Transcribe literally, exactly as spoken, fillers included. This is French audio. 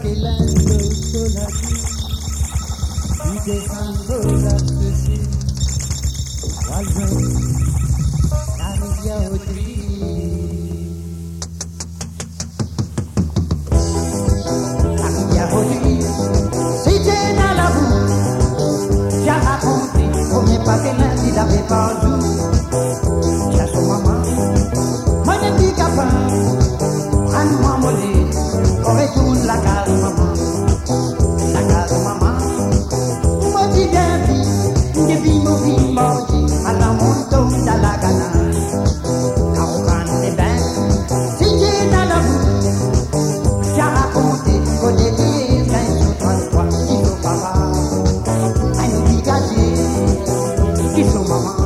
paquelando solari, y dejando la ceci, guardando la via otri. La via otri, si llena la boue, j'ai raconté combien paquelando il avait perdu. J'ai son maman, moi ne dis qu'à pas, à nous m'envoler, on retourne la case maman, la case maman. Moi dis bien vie, des vies mauvais mordi, à la montagne dans la gana. Quand on prend des bains, si j'ai dans la boue, j'ai raconté qu'au début, vingt ou trente-trois, qui sont papa, à nous dit gâcher, qui sont maman.